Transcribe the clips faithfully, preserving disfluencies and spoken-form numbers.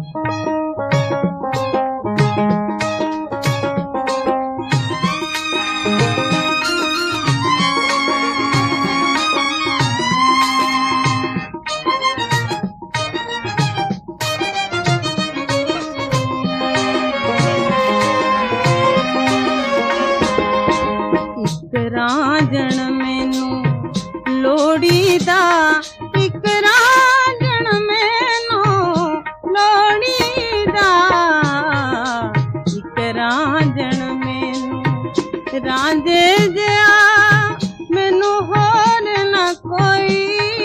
रांझण मैनू लोड़ी दा, इक रांझण मैनू लोड़ी दा, इक रांझण मैनू रांझे जिहा मैनू होर ना कोई,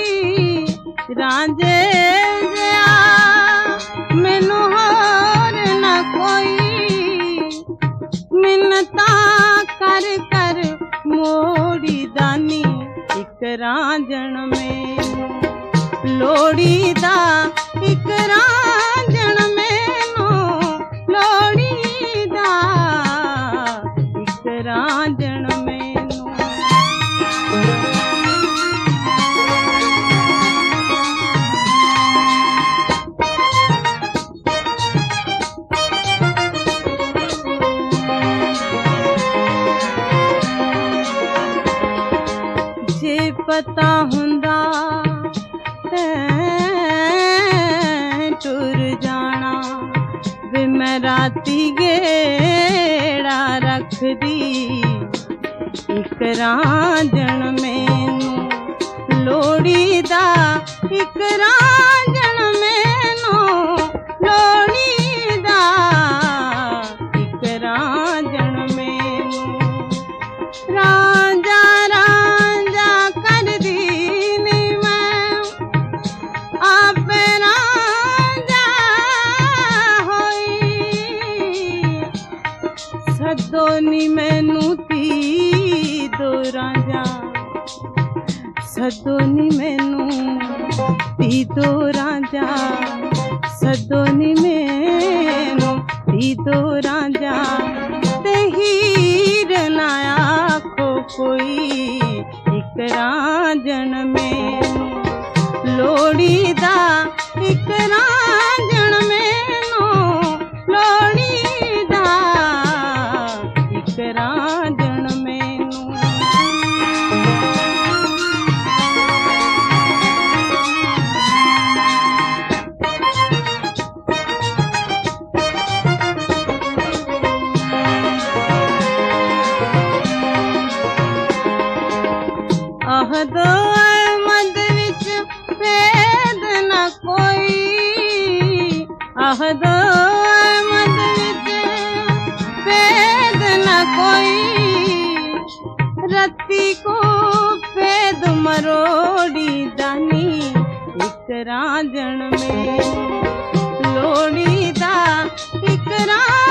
रांझे जिहा मैनू होर ना कोई, मिन्नतां कर कर मोड़ी दानी, इक रांझण मैनू लोड़ी दा, इक रांझण मैनू लोड़ी दा, इक रांझण मैनू। जे पता हुंदा तैं टुर जाना, वे मैं राती गेड़ा रखदी, इक रांझण मैनू लोड़ी दा, इक रांझण मैनू लोड़ी दा, इक रांझण मैनू। रांझा रांझा करदी नी मैं आपे रांझा होई, सदो नी मैनू धी दो रांझा, सदो नी मैनू धी दो रांझा, सदो नी मैनू धी दो रांझा, ते हीर ना आखो कोई, इक रांझण मैनू लोड़ी दा, इक रांझण मैनू लोड़ी दा, इक रांझण मैनू। अहदो अहमद विच भेद न कोई, अहदो अहमद विच भेद न कोई, रत्ती को भेद मरोड़ी दानी, इक रांझण मैनू लोड़ी दा, इक रांझण